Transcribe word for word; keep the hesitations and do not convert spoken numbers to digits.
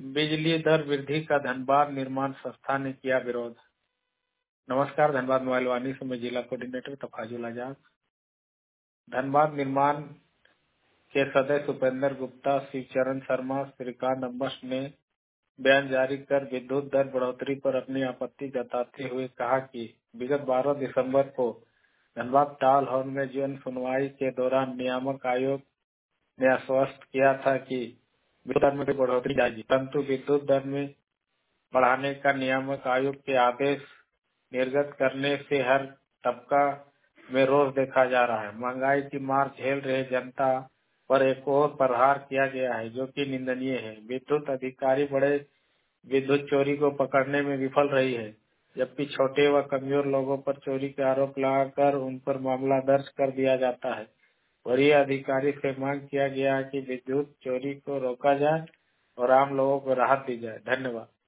बिजली दर वृद्धि का धनबाद निर्माण संस्था ने किया विरोध। नमस्कार, धनबाद मोबाइल वाणी से मैं जिला कोऑर्डिनेटर तफाजुल आजाद। धनबाद निर्माण के सदस्य उपेंद्र गुप्ता, शिवचरण शर्मा, श्रीकांत अम्बस ने बयान जारी कर विद्युत दर बढ़ोतरी पर अपनी आपत्ति जताते हुए कहा कि विगत बारह दिसंबर को धनबाद टाउन हॉल में जन सुनवाई के दौरान नियामक आयोग ने आश्वस्त किया था कि विद्युत दर में बढ़ोतरी जाएगी, परंतु विद्युत दर में बढ़ाने का नियामक आयोग के आदेश निर्गत करने से हर तबका में रोष देखा जा रहा है। महंगाई की मार झेल रहे जनता पर एक और प्रहार किया गया है, जो कि निंदनीय है। विद्युत अधिकारी बड़े विद्युत चोरी को पकड़ने में विफल रही है, जबकि छोटे व कमजोर लोगों पर चोरी के आरोप लगाकर उन पर मामला दर्ज कर दिया जाता है। वरीय अधिकारी से मांग किया गया है कि विद्युत चोरी को रोका जाए और आम लोगों को राहत दी जाए। धन्यवाद।